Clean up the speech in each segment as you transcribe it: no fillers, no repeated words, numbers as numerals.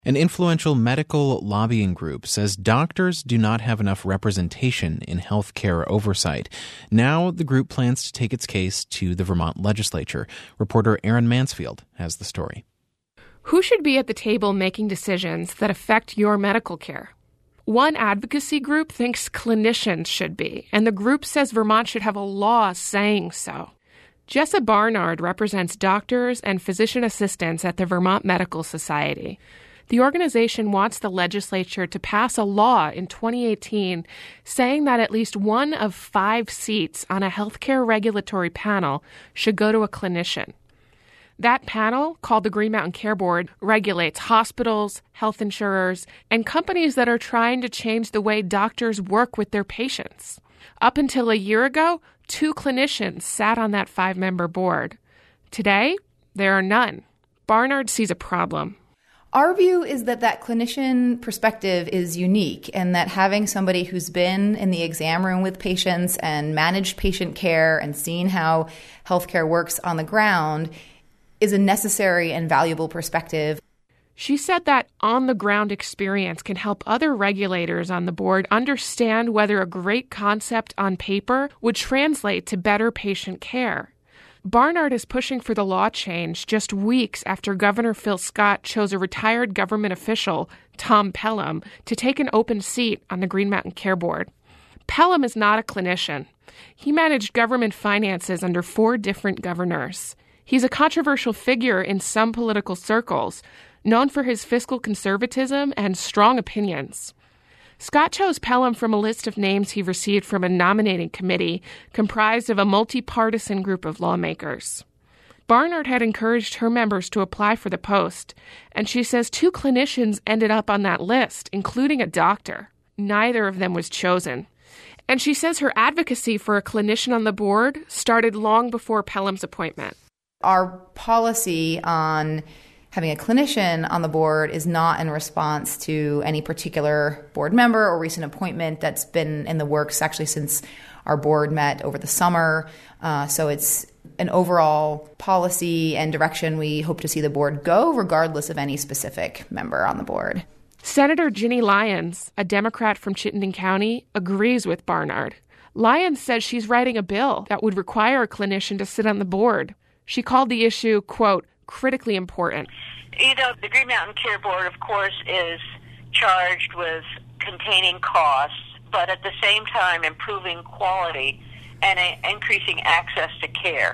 An influential medical lobbying group says doctors do not have enough representation in healthcare oversight. Now the group plans to take its case to the Vermont legislature. Reporter Aaron Mansfield has the story. Who should be at the table making decisions that affect your medical care? One advocacy group thinks clinicians should be, and the group says Vermont should have a law saying so. Jessa Barnard represents doctors and physician assistants at the Vermont Medical Society. The organization wants the legislature to pass a law in 2018 saying that at least one of 5 seats on a healthcare regulatory panel should go to a clinician. That panel, called the Green Mountain Care Board, regulates hospitals, health insurers, and companies that are trying to change the way doctors work with their patients. Up until a year ago, 2 clinicians sat on that 5-member board. Today, there are none. Barnard sees a problem. Our view is that clinician perspective is unique and that having somebody who's been in the exam room with patients and managed patient care and seen how healthcare works on the ground is a necessary and valuable perspective. She said that on-the-ground experience can help other regulators on the board understand whether a great concept on paper would translate to better patient care. Barnard is pushing for the law change just weeks after Governor Phil Scott chose a retired government official, Tom Pelham, to take an open seat on the Green Mountain Care Board. Pelham is not a clinician. He managed government finances under 4 different governors. He's a controversial figure in some political circles, known for his fiscal conservatism and strong opinions. Scott chose Pelham from a list of names he received from a nominating committee comprised of a multi-partisan group of lawmakers. Barnard had encouraged her members to apply for the post, and she says 2 clinicians ended up on that list, including a doctor. Neither of them was chosen. And she says her advocacy for a clinician on the board started long before Pelham's appointment. Our policy on having a clinician on the board is not in response to any particular board member or recent appointment that's been in the works actually since our board met over the summer. So it's an overall policy and direction we hope to see the board go, regardless of any specific member on the board. Senator Ginny Lyons, a Democrat from Chittenden County, agrees with Barnard. Lyons says she's writing a bill that would require a clinician to sit on the board. She called the issue, quote, critically important. You know, the Green Mountain Care Board, of course, is charged with containing costs, but at the same time improving quality and increasing access to care.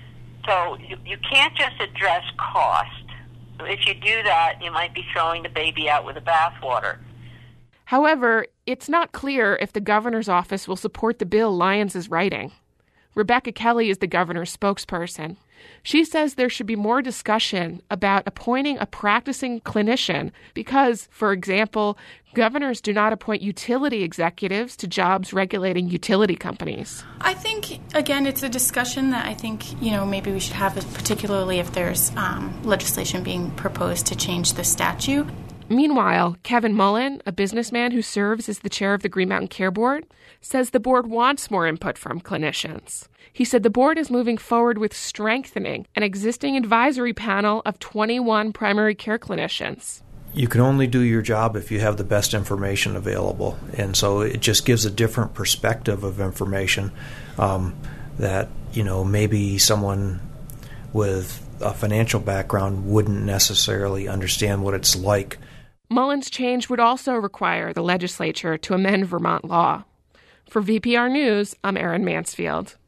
So you can't just address cost. If you do that, you might be throwing the baby out with the bathwater. However, it's not clear if the governor's office will support the bill Lyons is writing. Rebecca Kelly is the governor's spokesperson. She says there should be more discussion about appointing a practicing clinician because, for example, governors do not appoint utility executives to jobs regulating utility companies. I think, again, it's a discussion that I think, maybe we should have, particularly if there's legislation being proposed to change the statute. Meanwhile, Kevin Mullen, a businessman who serves as the chair of the Green Mountain Care Board, says the board wants more input from clinicians. He said the board is moving forward with strengthening an existing advisory panel of 21 primary care clinicians. You can only do your job if you have the best information available. And so it just gives a different perspective of information that, maybe someone with a financial background wouldn't necessarily understand what it's like. Mullen's change would also require the legislature to amend Vermont law. For VPR News, I'm Aaron Mansfield.